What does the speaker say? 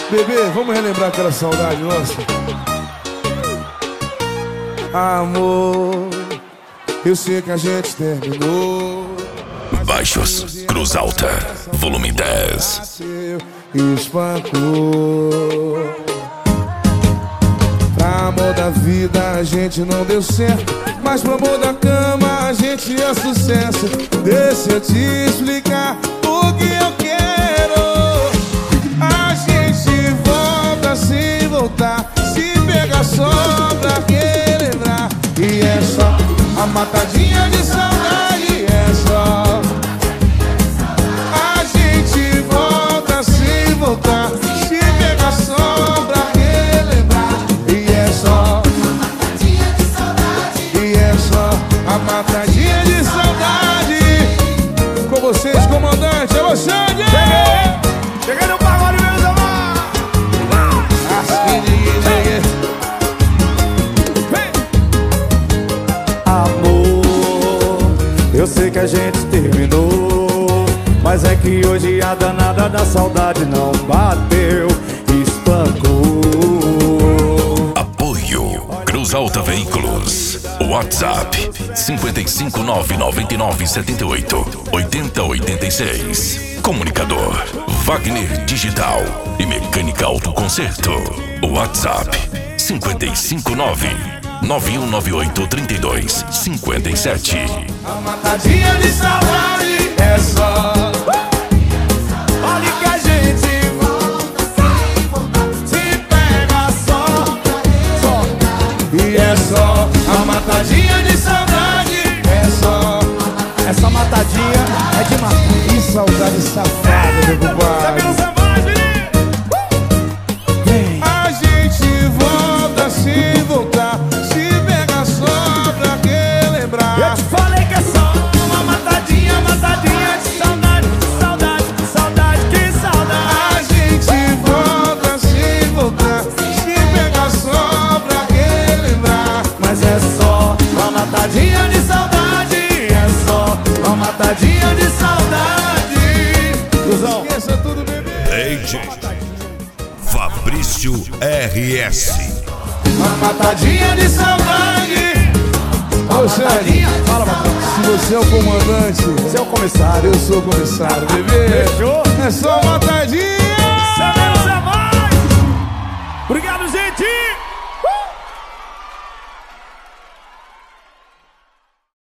Bebê, vamos relembrar aquela saudade nossa? Amor, eu sei que a gente terminou. Baixos, Cruz Alta, volume 10. Espancou. Pra amor da vida a gente não deu certo, mas pro amor da cama a gente é sucesso. Deixa eu te explicar o que eu quero. A gente volta sem voltar, se pegar só pra relembrar. E é só a matadinha de saudade, é só. A gente volta sem voltar, se pegar só pra relembrar. E é só a matadinha de saudade, e é só a matadinha de saudade. Com vocês, comandante, é você, Cheguei no pagode, meus amados. Amor, eu sei que a gente terminou, mas é que hoje a danada da saudade não bateu, espancou. Apoio Cruz Alta Veículos. WhatsApp 55999788086. Comunicador Wagner Digital e Mecânica Autoconcerto. WhatsApp 55991983257. A matadinha de saudade é só. Olha que a gente volta sem voltar, se pega só. E é só a matadinha de saudade, é só. Essa matadinha é demais. Que saudade safada, meu compadre. A gente volta sem voltar, se pega só pra relembrar. Eu te falei que é só uma matadinha, matadinha de saudade, saudade, saudade, que saudade. A gente volta sem voltar, se pega só pra relembrar. Mas é só uma matadinha de saudade, é só uma matadinha de saudade. Cruzão. Esqueça tudo, bebê. DJ Fabrício RS. Uma matadinha de saudade. Ô, Sérgio, Fala, patrão. se você é o comandante, Você é o comissário. eu sou o comissário, bebê. Fechou? É só matadinha. Sabemos a mais. Obrigado, gente.